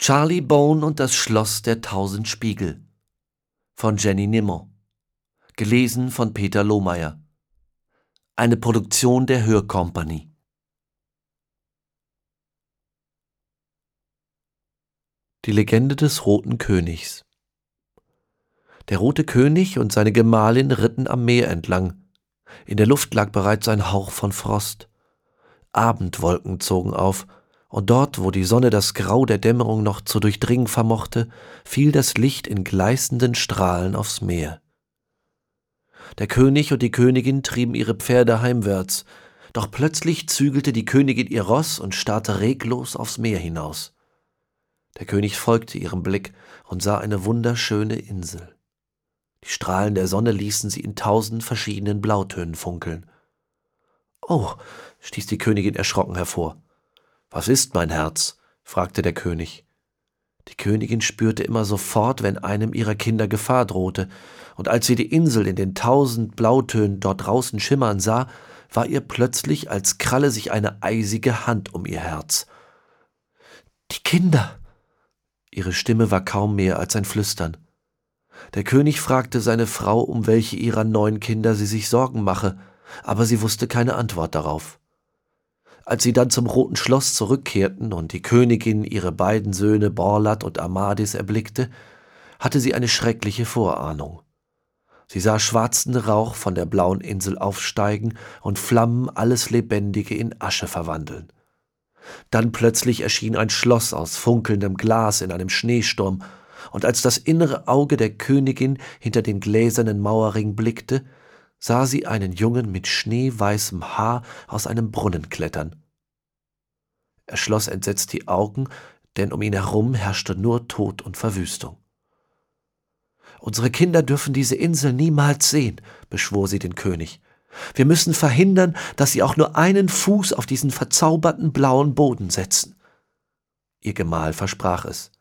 Charlie Bone und das Schloss der 1000 Spiegel von Jenny Nimmo. Gelesen von Peter Lohmeier. Eine Produktion der Hörkompanie. Die Legende des Roten Königs. Der Rote König und seine Gemahlin ritten am Meer entlang. In der Luft lag bereits ein Hauch von Frost. Abendwolken zogen auf, und dort, wo die Sonne das Grau der Dämmerung noch zu durchdringen vermochte, fiel das Licht in gleißenden Strahlen aufs Meer. Der König und die Königin trieben ihre Pferde heimwärts, doch plötzlich zügelte die Königin ihr Ross und starrte reglos aufs Meer hinaus. Der König folgte ihrem Blick und sah eine wunderschöne Insel. Die Strahlen der Sonne ließen sie in 1000 verschiedenen Blautönen funkeln. »Oh«, stieß die Königin erschrocken hervor. »Was ist, mein Herz?« fragte der König. Die Königin spürte immer sofort, wenn einem ihrer Kinder Gefahr drohte, und als sie die Insel in den 1000 Blautönen dort draußen schimmern sah, war ihr plötzlich, als kralle sich eine eisige Hand um ihr Herz. »Die Kinder!« Ihre Stimme war kaum mehr als ein Flüstern. Der König fragte seine Frau, um welche ihrer 9 Kinder sie sich Sorgen mache, aber sie wusste keine Antwort darauf. Als sie dann zum Roten Schloss zurückkehrten und die Königin ihre beiden Söhne Borlat und Amadis erblickte, hatte sie eine schreckliche Vorahnung. Sie sah schwarzen Rauch von der blauen Insel aufsteigen und Flammen alles Lebendige in Asche verwandeln. Dann plötzlich erschien ein Schloss aus funkelndem Glas in einem Schneesturm, und als das innere Auge der Königin hinter den gläsernen Mauerring blickte, sah sie einen Jungen mit schneeweißem Haar aus einem Brunnen klettern. Er schloss entsetzt die Augen, denn um ihn herum herrschte nur Tod und Verwüstung. »Unsere Kinder dürfen diese Insel niemals sehen«, beschwor sie den König. »Wir müssen verhindern, dass sie auch nur einen Fuß auf diesen verzauberten blauen Boden setzen.« Ihr Gemahl versprach es.